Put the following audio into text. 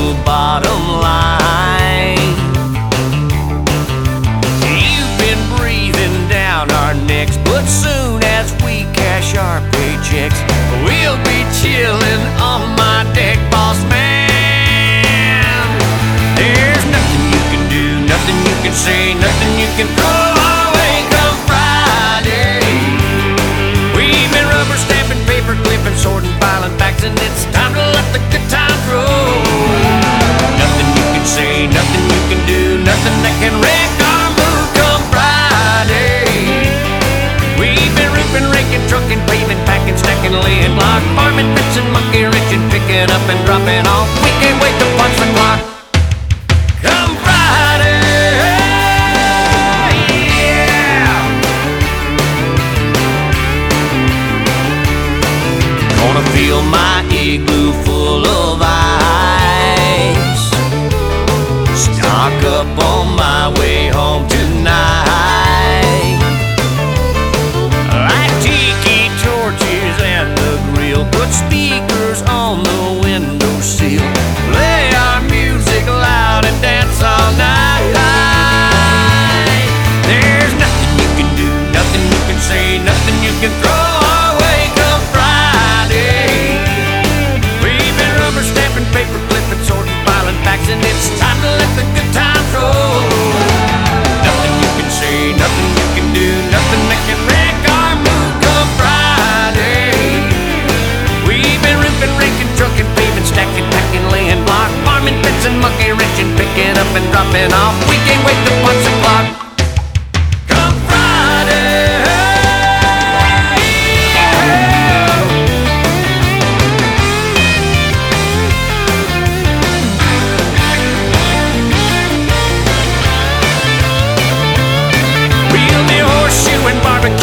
the bottom line. You've been breathing down our necks, but soon as we cash our paychecks, we'll be chilling on my deck, boss man. There's nothing you can do, nothing you can say, nothing you can throw our way come Friday. We've been rubber stamping, paper clipping, sorting, filing facts, and it's time to let the good times roll. Nothing you can say, nothing you can do, nothing that can wreck our mood come Friday. We've been ripping, raking, trucking, paving, packing, stacking, laying block, farming, fixing, monkey wrenching, picking up and dropping off. We can't wait to punch the clock come Friday. Yeah. Gonna fill my igloo full of ice, stock up on my way home tonight. Light tiki torches and the grill, put speakers on the windowsill, play our music loud and dance all night. There's nothing you can do, nothing you can say, nothing you can throw our way come Friday. We've been rubber stamping, paper clipping, sorting, filing facts, and it's time to let the good times roll. Nothing you can say, nothing you can do, nothing that can wreck our mood come Friday. We've been ripping, raking, trucking, paving, stacking, packing, laying block, farming, fencing, monkey wrenching, picking up and dropping off. We can't wait to punch the clock come Friday. We'll be horseshoeing, barbecue